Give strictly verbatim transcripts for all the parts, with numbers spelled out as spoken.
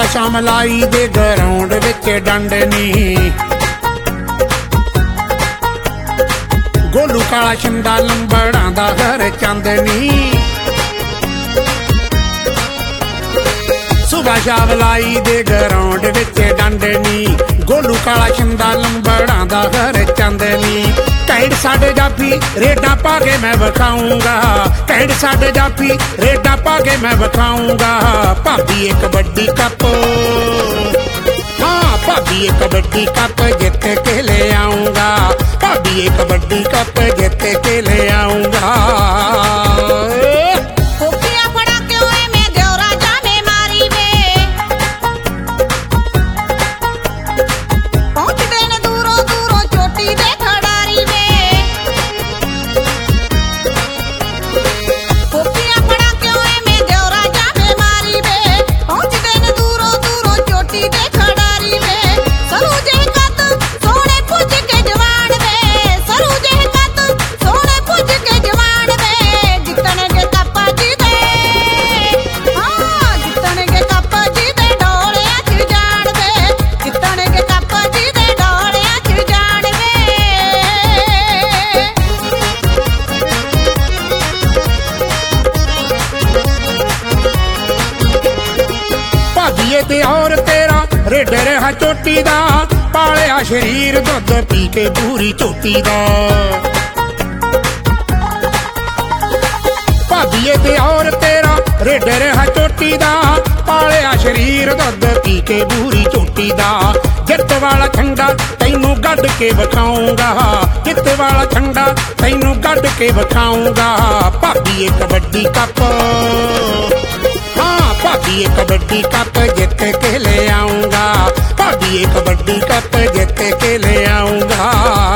ਸੁਭਾ ਮਲਾਈ ਦੇ ਗਰਾਊਂਡ ਵਿੱਚ ਡੰਡ ਨੀ ਗੋਲੂ ਕਾਲਾ ਛਿੰਦਾ ਲੰਬੜਾਂ ਦਾ ਘਰ ਚੰਦਨੀ ਸੁਭਾ ਮਲਾਈ ਦੇ ਗਰਾਊਂਡ ਵਿੱਚ ਡੰਡ ਨੀ ਗੋਲੂ ਕਾਲਾ ਛਿੰਦਾ ਲੰਬੜਾਂ ਦਾ ਘਰ ਚੰਦਨੀ ਕੈਂਡ ਸਾਡੇ ਜਾਫੀ ਰੇਡਾਂ ਪਾ ਕੇ ਮੈਂ ਵਿਖਾਊਂਗਾ ਕੈਂਡ ਸਾਡੇ ਜਾਫੀ ਰੇਡਾਂ ਪਾ ਕੇ ਮੈਂ ਵਿਖਾਊਂਗਾ ਭਾਬੀ ਇੱਕ ਵੱਡੀ ਕੱਪ ਹਾਂ ਭਾਬੀ ਇੱਕ ਵੱਡੀ ਕੱਪ ਜਿੱਤ ਕੇ ਲੈ ਆਊਂਗਾ ਭਾਬੀ ਇੱਕ ਵੱਡੀ ਕੱਪ ਜਿੱਤ ਕੇ ਲੈ ਆਊਂਗਾ ਤੇ ਹੋਰ ਤੇਰਾ ਰੇਡ ਰਿਹਾ ਚੋਟੀ ਦਾ ਪਾਲਿਆ ਸ਼ਰੀਰ ਦੁੱਧ ਪੀ ਕੇ ਪੂਰੀ ਝੋਟੀ ਦਾ ਭਾਬੀਏ ਤੇ ਹੋਰ ਤੇਰਾ ਰੇਡ ਰਿਹਾ ਚੋਟੀ ਦਾ ਪਾਲਿਆ ਸ਼ਰੀਰ ਦੁੱਧ ਪੀ ਕੇ ਪੂਰੀ ਝੋਟੀ ਦਾ ਜਿੱਤ ਵਾਲਾ ਠੰਡਾ ਤੈਨੂੰ ਕੱਢ ਕੇ ਵਿਖਾਊਂਗਾ ਜਿੱਤ ਵਾਲਾ ਠੰਡਾ ਤੈਨੂੰ ਕੱਢ ਕੇ ਵਿਖਾਊਂਗਾ ਭਾਬੀ ਇੱਕ ਵੱਡੀ ਕੱਪ ਭਾਬੀ ਇੱਕ ਵੱਡੀ ਕੱਪ ਜਿੱਤ ਕੇ ਲੈ ਆਊਂਗਾ ਭਾਬੀ ਇੱਕ ਵੱਡੀ ਕੱਪ ਜਿੱਤ ਕੇ ਲੈ ਆਊਂਗਾ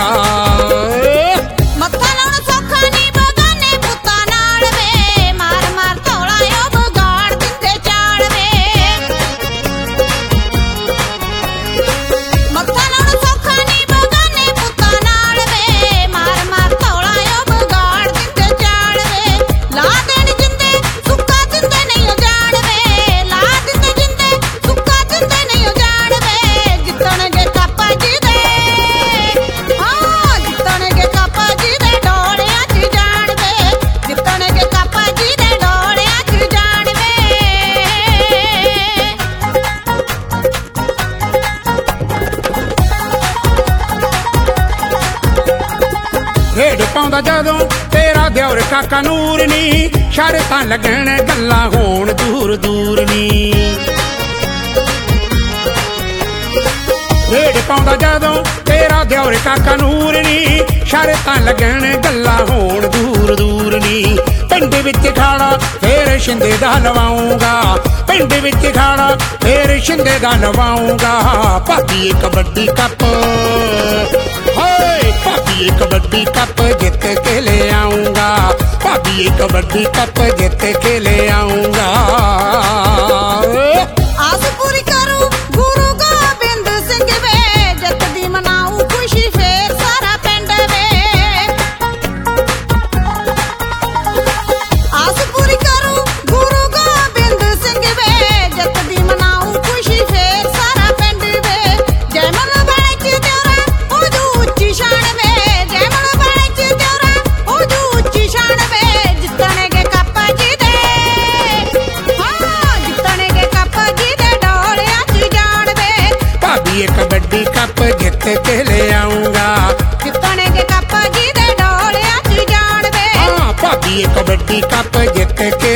ਰੇਡ ਪਾਉਂਦਾ ਜਦੋਂ ਤੇਰਾ ਦਿਓਰ ਕਾਕਾ ਨੂਰ ਨੀ ਸ਼ਰਤਾਂ ਲੱਗਣ ਗੱਲਾਂ ਹੋਣ ਦੂਰ ਦੂਰ ਨੀ ਰੇਡ ਪਾਉਂਦਾ ਜਦੋਂ ਤੇਰਾ ਦਿਓਰ ਕਾਕਾ ਨੂਰ ਨੀ ਸ਼ਰਤਾਂ ਲੱਗਣ ਗੱਲਾਂ ਹੋਣ ਦੂਰ ਦੂਰ ਨੀ ਪਿੰਡ ਵਿੱਚ ਖਾਣਾ ਫੇਰ ਸ਼ਿੰਦੇ ਦਾ ਲਵਾਊਂਗਾ ਪਿੰਡ ਵਿੱਚ ਖਾਣਾ ਫੇਰ ਸ਼ਿੰਦੇ ਦਾ ਲਵਾਊਂਗਾ ਭਾਬੀ ਇੱਕ ਵੱਡੀ ਕੱਪ ਹਾਏ ਭਾਬੀ ਇੱਕ ਵੱਡੀ ਕੱਪ ਜਿੱਤ ਕੇ ਲੈ ਆਊਂਗਾ ਭਾਬੀ ਇੱਕ ਵੱਡੀ ਕੱਪ ਜਿੱਤ ਕੇ ਲੈ ਆਊਂਗਾ ਆਸ ਪੂਰੀ ਕਰੂ ਗੁਰੂ ਗੋਬਿੰਦ ਸਿੰਘ ਵੇ ਜਿੱਤ ਦੀ ਮਨਾਊ ਖੁਸ਼ੀ ਫੇਰ ਸਾਰਾ ਪਿੰਡ ਵੇ ਆਸ ਪੂਰੀ ਕਰੂ ਗੁਰੂ ਗੋਬਿੰਦ ਸਿੰਘ ਵੇ ਜਿੱਤ ਦੀ ਮਨਾਊ ਖੁਸ਼ੀ ਫੇਰ ਸਾਰਾ ਪਿੰਡ ਵੇ ਜੈ ਮਨ ਵਾਲੇ ਚ ਤੇਰਾ ਹੋ ਜੂ ਉੱਚੀ ਸ਼ਾਨ ਵੇ ਜੈ ਮਨ ਵਾਲੇ ਚ ਤੇਰਾ ਹੋ ਜੂ ਉੱਚੀ ਸ਼ਾਨ ਵੇ ਜਿੱਤਣਗੇ ਕਾਪਾ ਜੀ ਦੇ ਹਾਂ ਜਿੱਤਣਗੇ ਕਾਪਾ ਜੀ ਦੇ ਡੋਲਿਆਂ ਚ ਜਾਣ ਵੇ ਭਾਬੀ ਇੱਕ ਵੱਡੀ ਕੱਪ ਜਿੱਤ ਕੇ ਲੈ ਆਊਂਗਾ ਜਿੱਤਣਗੇ ਕਾਪਾ ਜੀ ਦੇ ਡੋਲਿਆਂ ਚ ਜਾਣ ਵੇ ਹਾਂ ਭਾਬੀ ਇੱਕ ਵੱਡੀ ਕੱਪ ਜਿੱਤ ਕੇ